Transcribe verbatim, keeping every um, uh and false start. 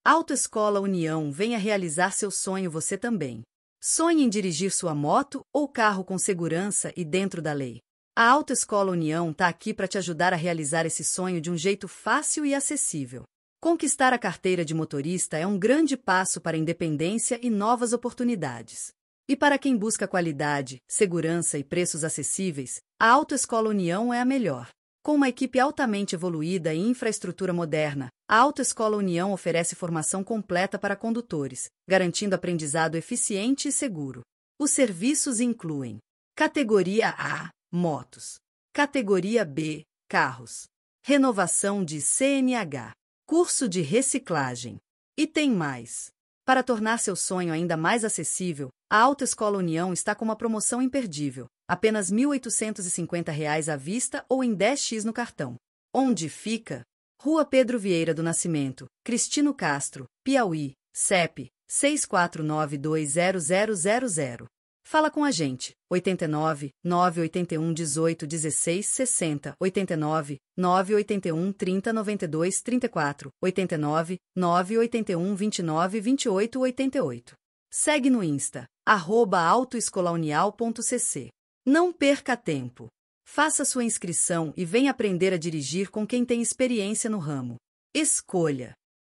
Autoescola União, venha realizar seu sonho você também. Sonhe em dirigir sua moto ou carro com segurança e dentro da lei. A Autoescola União está aqui para te ajudar a realizar esse sonho de um jeito fácil e acessível. Conquistar a carteira de motorista é um grande passo para a independência e novas oportunidades. E para quem busca qualidade, segurança e preços acessíveis, a Autoescola União é a melhor. Com uma equipe altamente evoluída e infraestrutura moderna, a Autoescola União oferece formação completa para condutores, garantindo aprendizado eficiente e seguro. Os serviços incluem: Categoria A, motos. Categoria B, carros. Renovação de C N H. Curso de reciclagem. E tem mais. Para tornar seu sonho ainda mais acessível, a Autoescola União está com uma promoção imperdível. Apenas mil oitocentos e cinquenta reais à vista ou em dez vezes no cartão. Onde fica? Rua Pedro Vieira do Nascimento, Cristino Castro, Piauí, C E P seis quatro nove dois zero zero zero zero. Fala com a gente, oito nove, nove oito um, dezoito, dezesseis, sessenta, oito nove, nove oito um, trinta, noventa e dois, trinta e quatro, oito nove, nove oito um, vinte e nove, vinte e oito, oitenta e oito. Segue no Insta, arroba autoescolaunial ponto cc. Não perca tempo. Faça sua inscrição e venha aprender a dirigir com quem tem experiência no ramo. Escolha